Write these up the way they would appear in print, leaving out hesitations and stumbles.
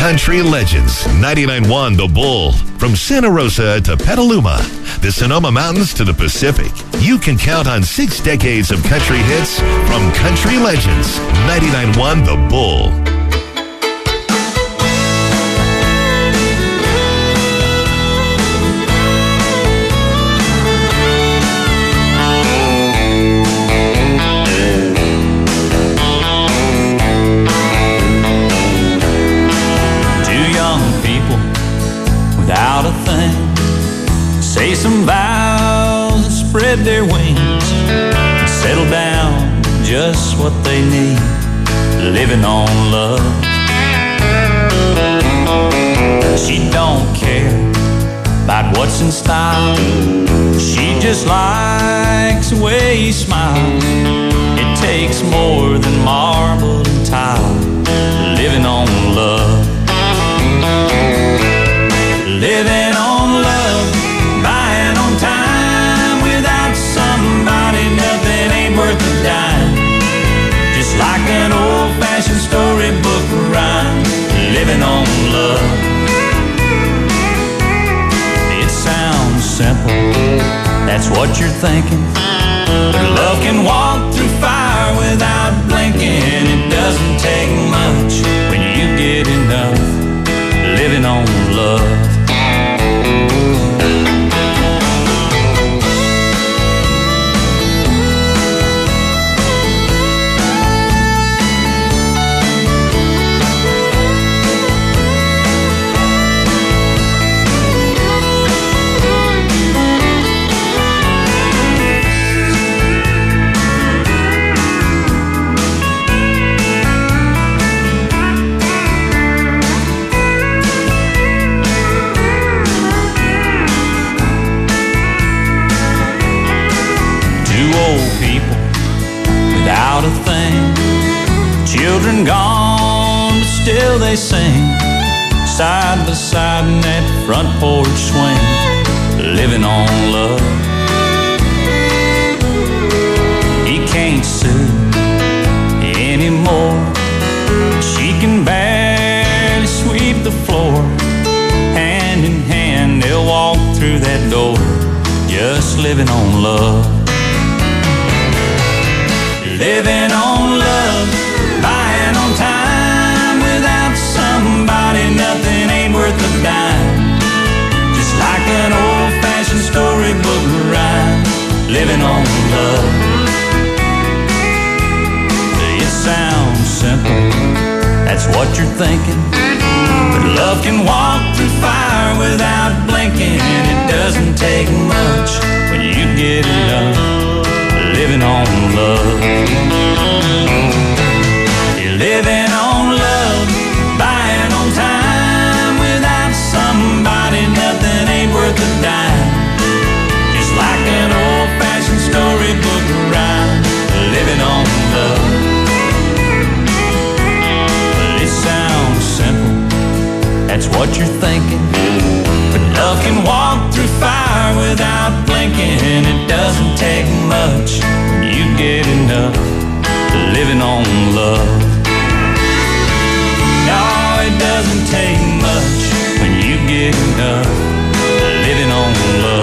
Country Legends 99.1 The Bull. From Santa Rosa to Petaluma, the Sonoma Mountains to the Pacific, you can count on 6 decades of country hits from Country Legends 99.1 The Bull. Without a thing, say some vows and spread their wings and settle down just what they need, living on love. She don't care about what's in style, she just likes the way he smiles. It takes more than marble and tile, living on love. Living on love, buying on time. Without somebody, nothing ain't worth a dime. Just like an old-fashioned storybook rhyme, living on love. It sounds simple, that's what you're thinking. But love can walk through fire without blinking. It doesn't take much when you get enough, living on love. Without a thing, children gone, but still they sing, side by side in that front porch swing, living on love. He can't sue anymore, she can barely sweep the floor. Hand in hand they'll walk through that door, just living on love. Living on love, buying on time. Without somebody, nothing ain't worth a dime. Just like an old-fashioned storybook rhyme, living on love. It sounds simple, that's what you're thinking. But love can walk through fire without blinking. It doesn't take much when you get enough, living on love. You're living on love, buying on time. Without somebody, nothing ain't worth a dime. Just like an old-fashioned storybook rhyme, living on love. It sounds simple, that's what you're thinking. But love can walk through fire without blinking. It doesn't take much when you get enough, living on love. No, it doesn't take much when you get enough, living on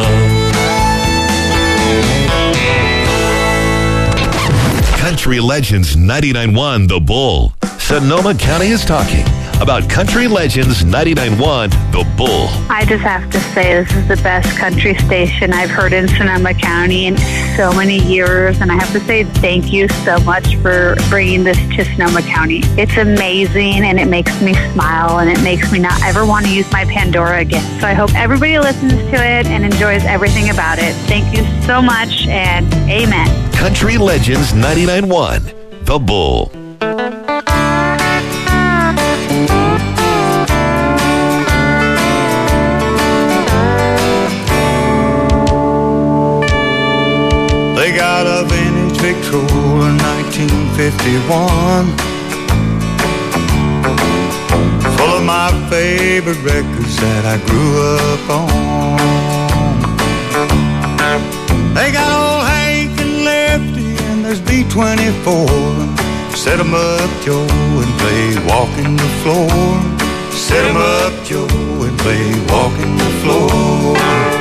love. Country Legends 99.1 The Bull. Sonoma County is talking about Country Legends 99.1 The Bull. I just have to say this is the best country station I've heard in Sonoma County in so many years, and I have to say thank you so much for bringing this to Sonoma County. It's amazing, and it makes me smile, and it makes me not ever want to use my Pandora again. So I hope everybody listens to it and enjoys everything about it. Thank you so much, and amen. Country Legends 99.1 The Bull. They got a vintage Victrola 1951, full of my favorite records that I grew up on. They got old Hank and Lefty, and there's B-24. Set 'em up, Joe, and play Walking the Floor. Set 'em up, Joe, and play walking the floor.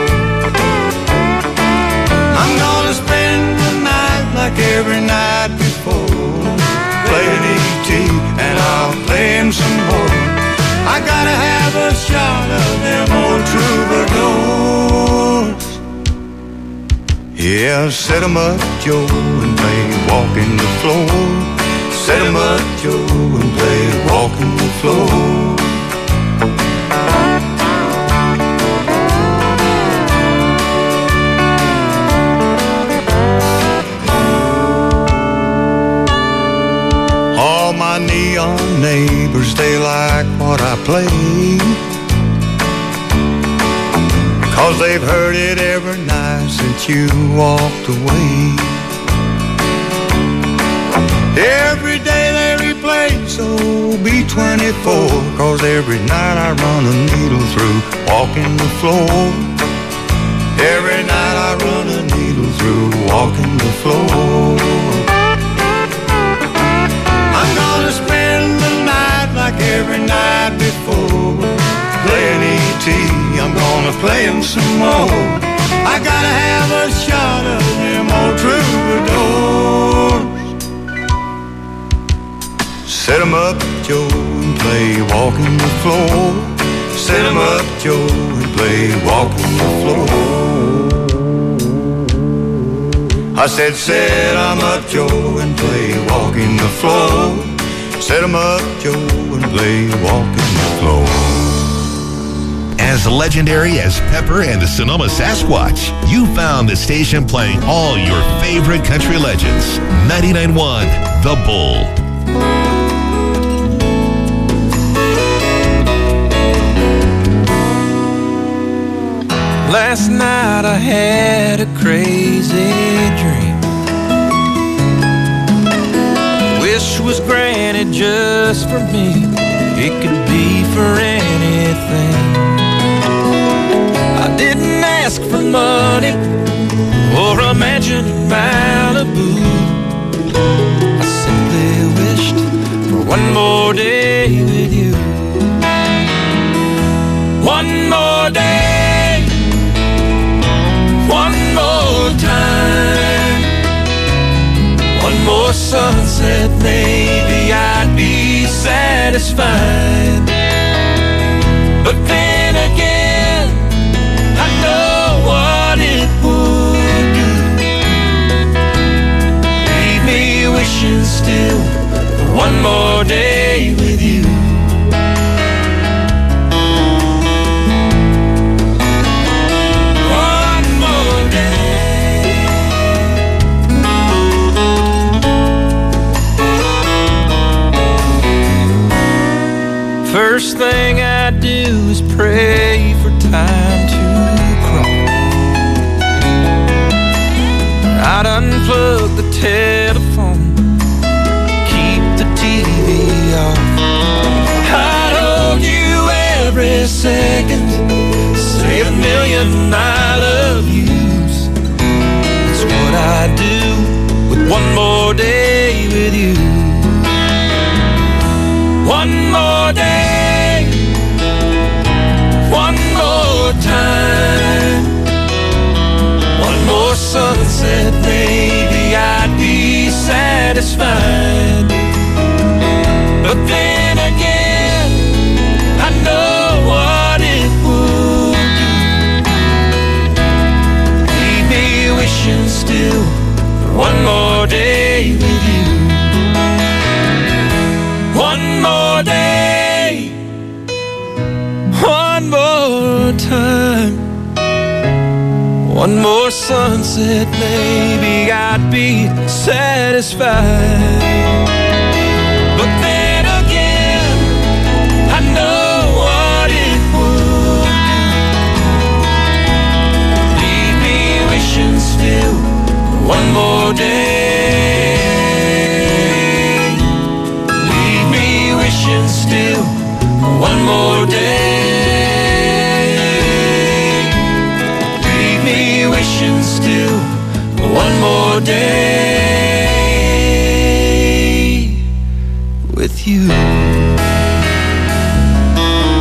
I'm gonna spend the night like every night before, playing E.T. and I'll play him some more. I gotta have a shot of them old troubadours. Yeah, set 'em up, Joe, and play walking the floor. Set 'em up, Joe, and play walking the floor. All my neon neighbors, they like what I play, 'cause they've heard it every night since you walked away. Every day they replay, so B-24, 'cause every night I run a needle through walking the floor. Every night I run a needle through walking the floor. I'm gonna spend the night like every night before, playing E.T., I'm gonna play him some more. I gotta have a shot of them old troubadours. Set 'em up, Joe, and play walking the floor. Set 'em up, Joe, and play walking the floor. I said, set 'em up, Joe, and play walking the floor. Set 'em up, Joe, and play walking the floor. As legendary as Pepper and the Sonoma Sasquatch, you found the station playing all your favorite country legends. 99.1 The Bull. Last night I had a crazy dream. Wish was granted just for me. It could be for anything. I didn't ask for money or a mansion in Malibu. I simply wished for one more day with you. One more day, one more time, one more sunset, maybe I'd be satisfied. But then again, I know what it would do. Leave me wishing still for one more day with you. First thing I do is pray for time to crawl. I'd unplug the telephone, keep the TV off. I'd hold you every second, say a million I love yous. That's what I do with one more day with you. One more day, one more time, one more sunset, maybe I'd be satisfied. But then again, I know what it would do. Leave me wishing still for one more day with you. One more day, one more time, one more sunset, maybe I'd be satisfied. But then again, I know what it would do. Leave me wishing still for one more day. Still one more day. Leave me wishing still one more day with you.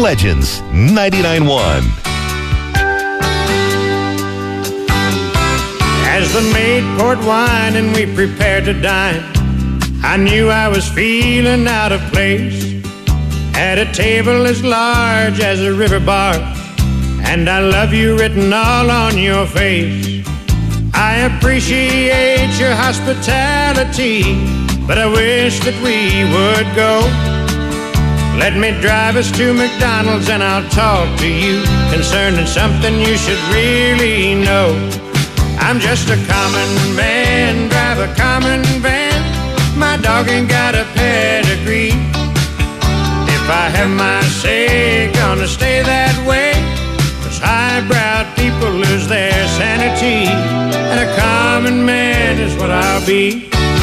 Legends 99.1. As the maid poured wine and we prepared to dine, I knew I was feeling out of place at a table as large as a river barge, and I love you written all on your face. I appreciate your hospitality, but I wish that we would go. Let me drive us to McDonald's and I'll talk to you concerning something you should really know. I'm just a common man, drive a common van. My dog ain't got a pedigree. If I have my say, gonna stay that way. 'Cause highbrow people lose their sanity, and a common man is what I'll be.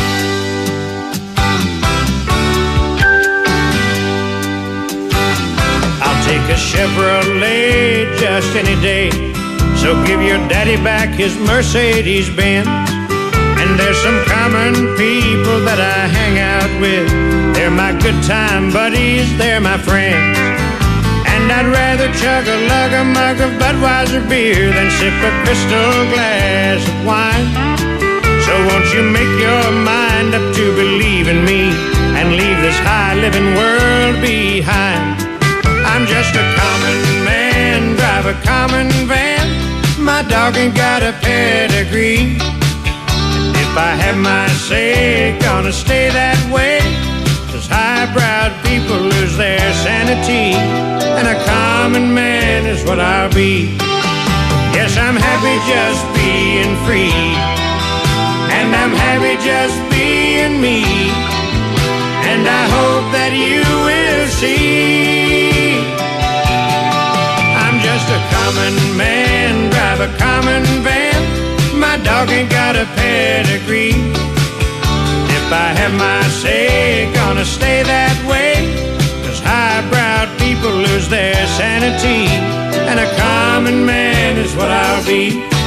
I'll take a Chevrolet just any day, so give your daddy back his Mercedes-Benz. And there's some common people that I hang out with. They're my good time buddies, they're my friends. And I'd rather chug a mug of Budweiser beer than sip a crystal glass of wine. So won't you make your mind up to believe in me and leave this high-living world behind. I'm just a common man, drive a common van. My dog ain't got a pedigree. If I have my say, gonna stay that way. 'Cause highbrow people lose their sanity, and a common man is what I'll be. Yes, I'm happy just being free, and I'm happy just being me. And I hope that you will see. I'm just a common man, drive a common van. My dog ain't got a pedigree. If I have my say, gonna stay that way. 'Cause highbrow people lose their sanity, and a common man is what I'll be.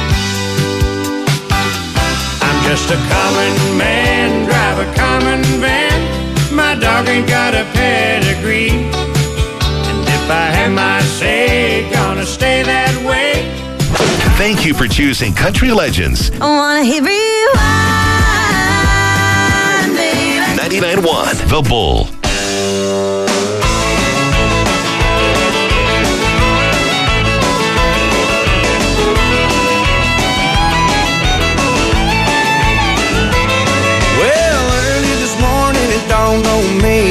I'm just a common man, drive a common van. My dog ain't got a pedigree. And if I have my say, gonna stay that way. Thank you for choosing Country Legends. I wanna hear rewind, baby. 99.1 The Bull. Well, early this morning it dawned on me,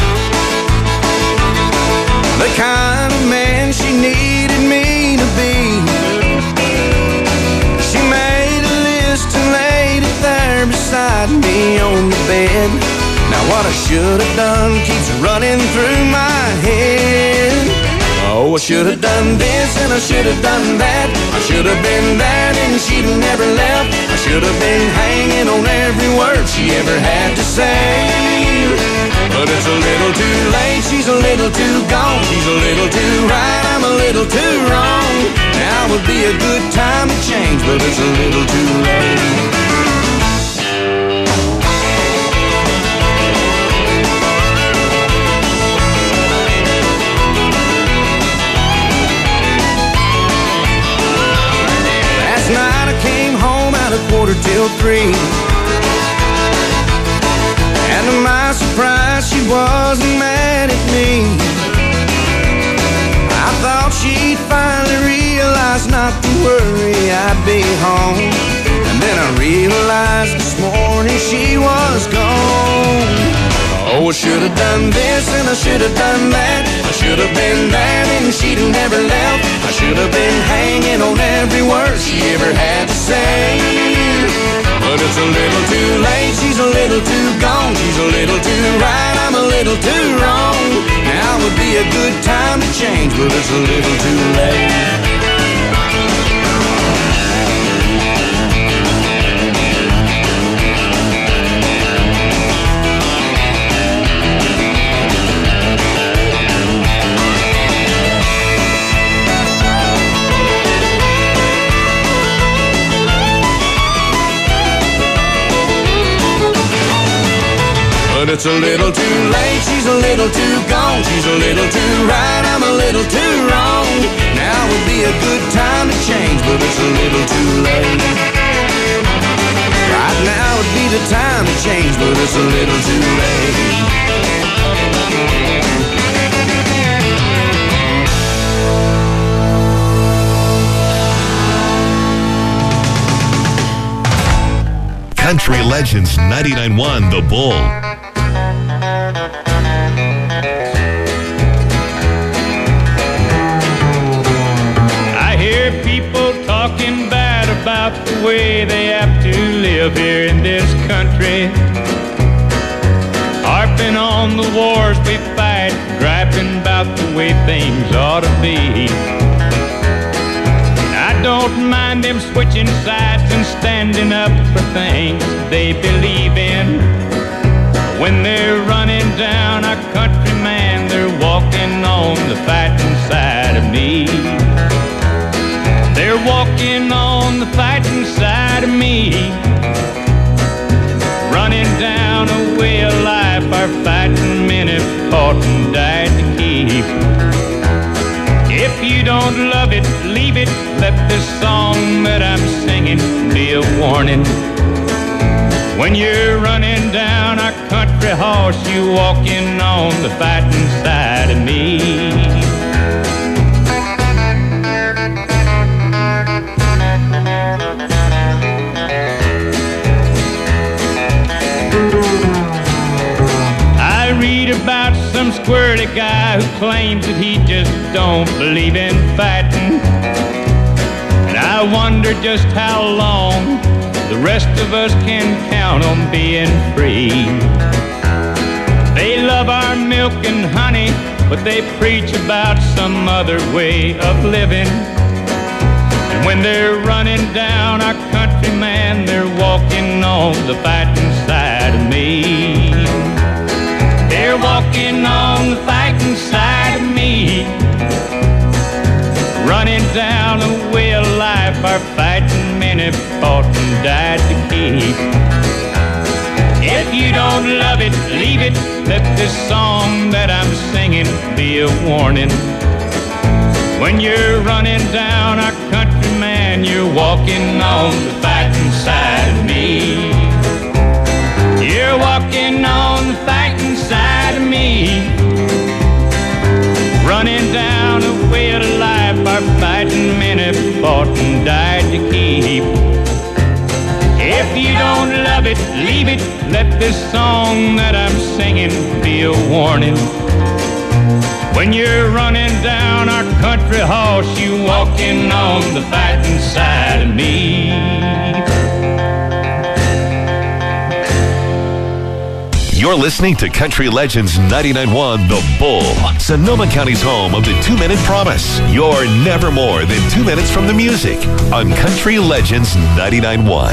the kind of man she needed me to be. She made a list and laid it there beside me on the bed. Now what I should have done keeps running through my head. Oh, I should have done this and I should have done that. I should have been that and she'd have never left. I should have been hanging on every word she ever had to say. But it's a little too late, she's a little too gone. She's a little too right, I'm a little too wrong. Now would be a good time to change, but it's a little too late. Last night I came home at 2:45. And to my surprise, she wasn't mad at me. I thought she'd finally realize not to worry, I'd be home. And then I realized this morning she was gone. Oh, I should have done this and I should have done that. I should have been that and she'd have never left. I should have been hanging on every word she ever had to say. But it's a little too late, she's a little too gone. She's a little too right, I'm a little too wrong. Now would be a good time to change, but it's a little too late. But but it's a little too late. She's a little too gone. She's a little too right. I'm a little too wrong. Now would be a good time to change, but it's a little too late. Right now would be the time to change, but it's a little too late. Country Legends 99.1 The Bull. I hear people talking bad about the way they have to live here in this country, harping on the wars we fight, griping about the way things ought to be. I don't mind them switching sides and standing up for things they believe in. When they're running down our country, man, they're walking on the fighting side of me. They're walking on the fighting side of me, running down a way of life our fighting men have fought and died to keep. If you don't love it, leave it. Let this song that I'm singing be a warning. When you're running down our country horse, you walking on the fighting side of me. I read about some squirrely guy who claims that he just don't believe in fighting. And I wonder just how long the rest of us can count on being free. They love our milk and honey, but they preach about some other way of living. And when they're running down our country, man, they're walking on the fighting side of me. They're walking on the fighting side of me, running down a way of life our fighting men have fought and died to keep. If you don't love it, leave it. Let this song that I'm singing be a warning. When you're running down our country, man, you're walking on the fighting side of me. You're walking on the fighting side of me, running down a way of life our fighting men have fought and died to keep. If you don't love it, leave it. Let this song that I'm singing be a warning. When you're running down our country horse, you walking on the fighting side of me. You're listening to Country Legends 99.1 The Bull, Sonoma County's home of the 2-minute promise. You're never more than 2 minutes from the music on Country Legends 99.1.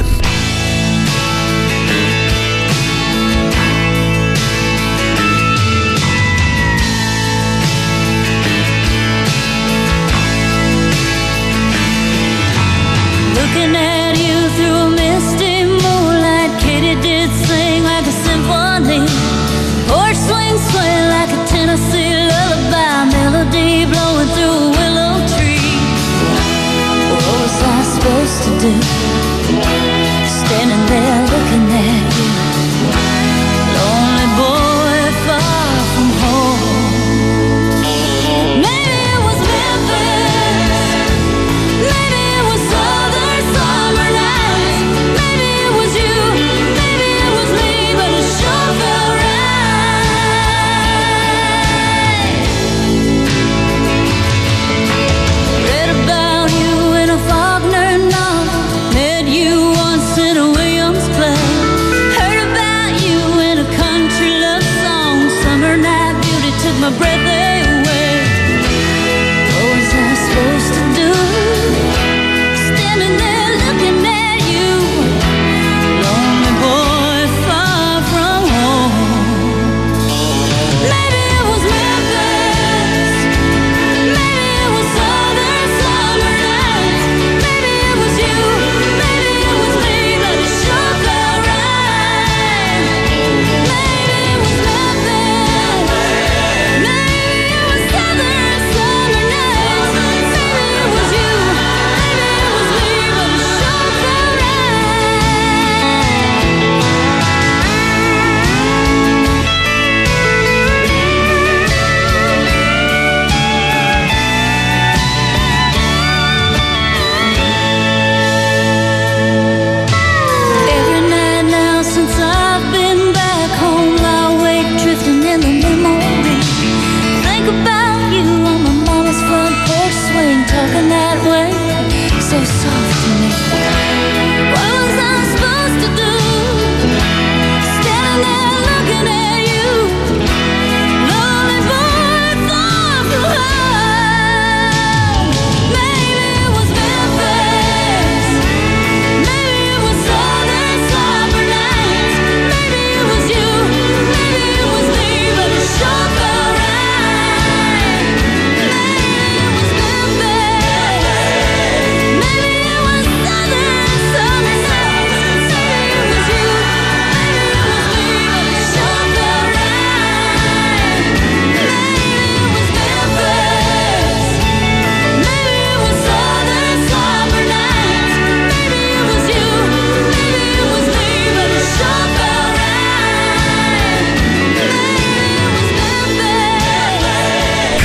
Looking at you through a misty moonlight, Katie did sing like a symphony. Porch swing sway like a Tennessee lullaby, melody blowing through a willow tree. What was I supposed to do? Standing there looking at you, lonely boy far from home. Maybe it was Memphis, maybe it was southern summer nights, maybe it was you, maybe it was me, but it sure felt right. Read about you in a Faulkner novel, met you once in a Williams play, heard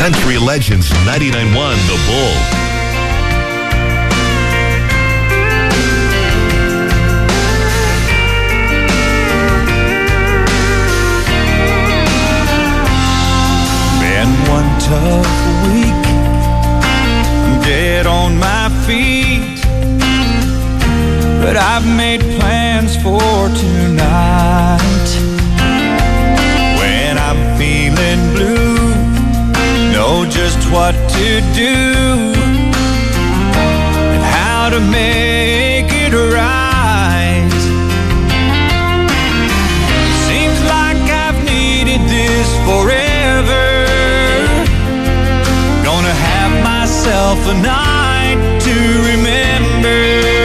Country Legends 99.1 The Bull. Been one tough week, dead on my feet, but I've made plans for tonight. When I'm feeling blue, know just what to do and how to make it right. Seems like I've needed this forever. Gonna have myself a night to remember.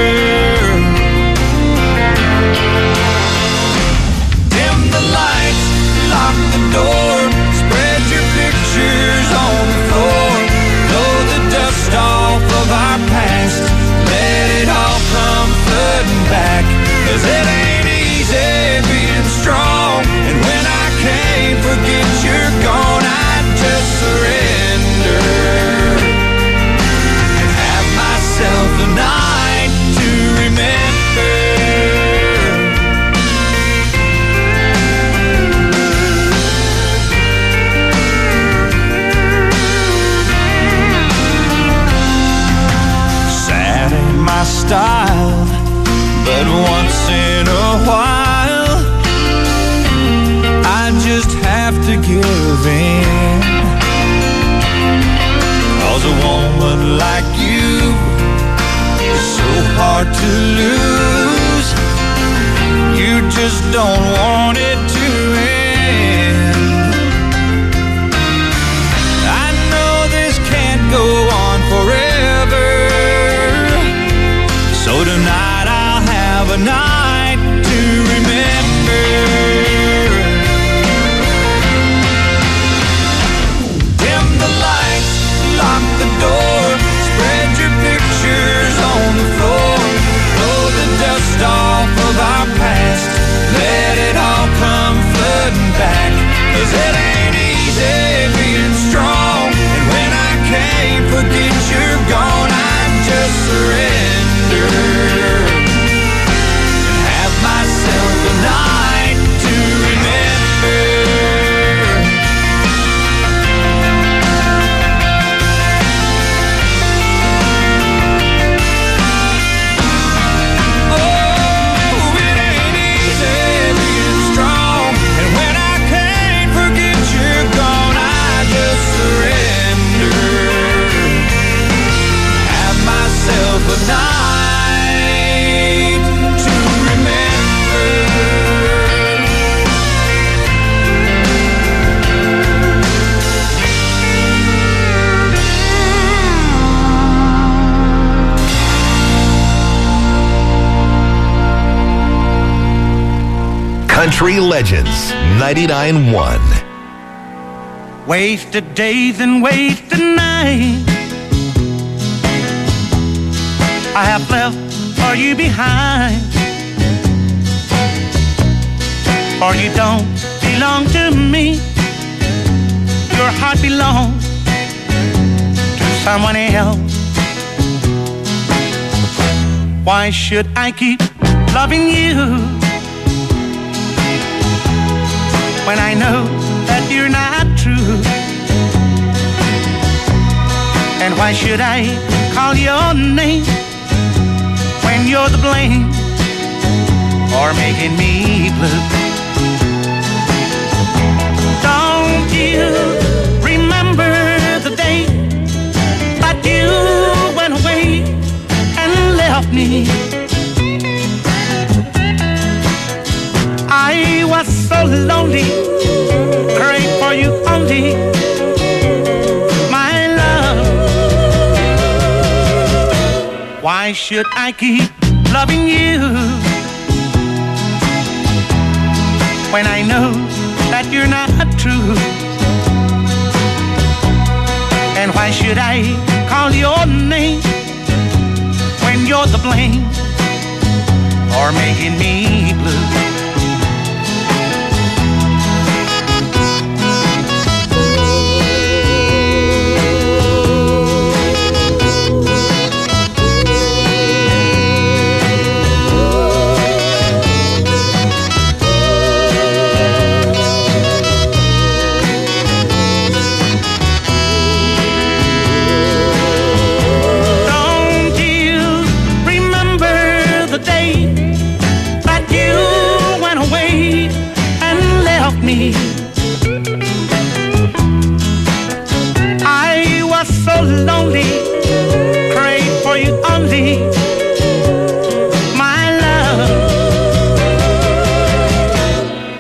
Dim the lights, lock the door, spread your pictures on the floor. Blow the dust off of our past, let it all come flooding back. 'Cause it ain't easy being strong, and when I can't forget you're gone, I just surrender and have myself a night to remember. Sad ain't my style, but once in a while I just have to give in. 'Cause a woman like you is so hard to lose. You just don't want it to end. I know this can't go on forever, so tonight I'll have a night to remember. Dim the lights, lock the door, spread your pictures on the floor. Blow the dust off of our past, let it all come flooding back. 'Cause it ain't easy being strong, and when I can't forget you're gone, I just surrender and have myself a night to remember. Oh, it ain't easy being strong, and when I can't forget you're gone, I just surrender. Have myself a night to remember. Country Legends 99.1. Wasted days and wasted nights I have left for you behind. For you don't belong to me, your heart belongs to someone else. Why should I keep loving you when I know that you're not true? And why should I call your name when you're the blame for making me blue? Don't you remember the day that you went away and left me? I was so lonely, prayed for you only, my love. Why should I keep loving you when I know that you're not true? And why should I call your name when you're the blame for making me blue?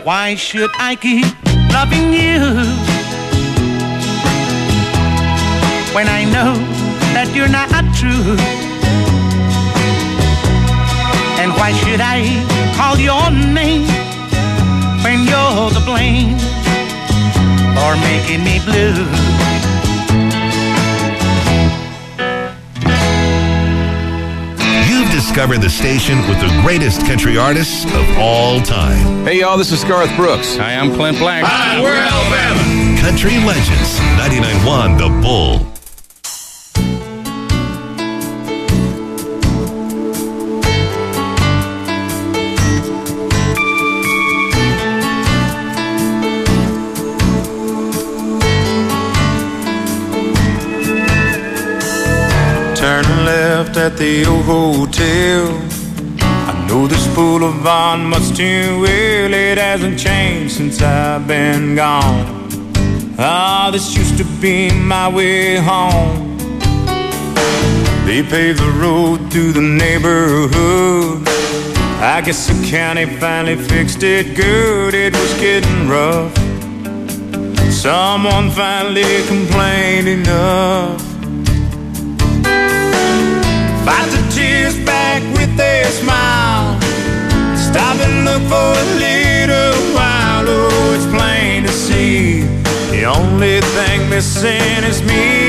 Why should I keep loving you when I know that you're not true? And why should I call your name when you're to blame for making me blue? You've discovered the station with the greatest country artists of all time. Hey, y'all, this is Garth Brooks. Hi, I'm Clint Black. Hi, we're Alabama. Country Legends, 99.1 The Bull. Turn left at the old hotel. I know this boulevard much too well. It hasn't changed since I've been gone. Ah, this used to be my way home. They paved the road through the neighborhood. I guess the county finally fixed it good. It was getting rough. Someone finally complained enough. Fight the tears back with a smile. Stop and look for a little while. Oh, it's plain to see the only thing missing is me.